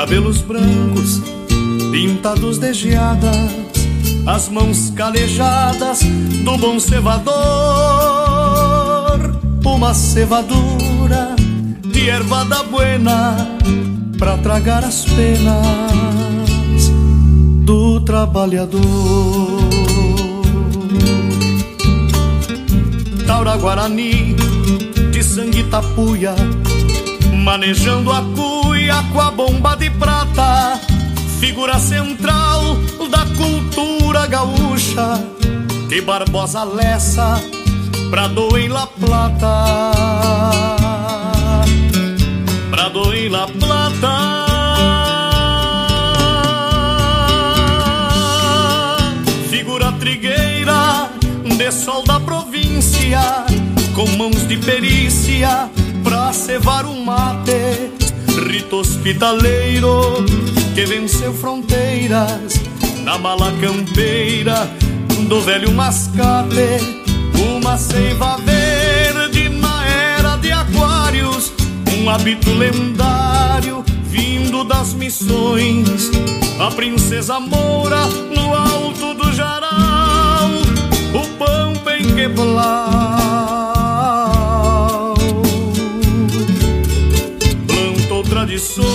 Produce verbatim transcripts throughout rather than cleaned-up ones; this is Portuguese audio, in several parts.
cabelos brancos pintados de geadas, as mãos calejadas do bom cevador, uma cevadura de erva da buena pra tragar as penas do trabalhador. Taura Guarani de sangue tapuia, manejando a cuia com a bomba de prata, figura central da cultura gaúcha, de Barbosa Lessa, Prado em La Plata, Prado em La Plata. Figura trigueira de sol da província, com mãos de perícia pra cevar um mate, rito hospitaleiro que venceu fronteiras na mala campeira do velho mascate. Uma seiva verde na era de Aquários, um hábito lendário vindo das missões. A princesa Moura no alto do Jarau, o pampa em Queblau plantou tradições.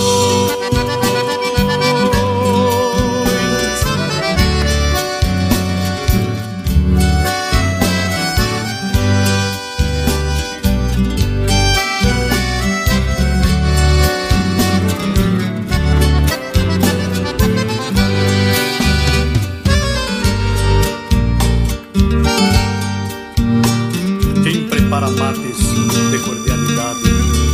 Para mates de cordialidade,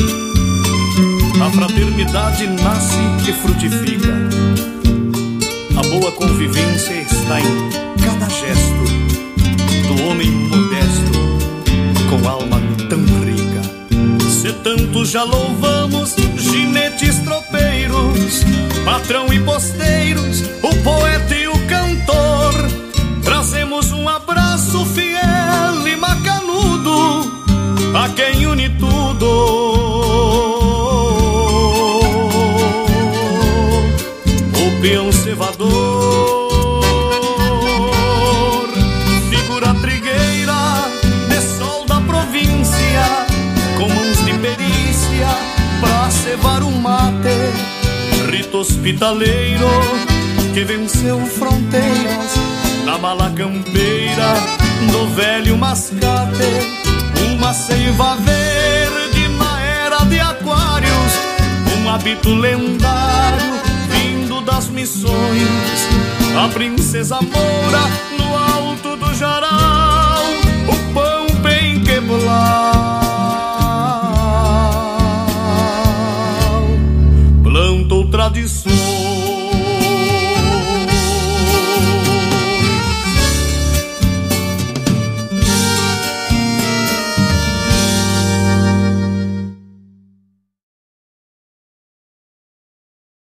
a fraternidade nasce e frutifica. A boa convivência está em cada gesto do homem modesto, com alma tão rica. Se tanto já louvamos ginetes tropeiros, patrão e posteiros, o poeta e o cantor, trazemos um abraço fiel e macanudo a quem une tudo. O peão cevador, figura trigueira de sol da província, com mãos de perícia pra cevar um mate, rito hospitaleiro que venceu fronteiras na mala campeira do velho mascate. Uma seiva verde na era de Aquários, um hábito lendário vindo das missões. A princesa Moura no alto do Jarau,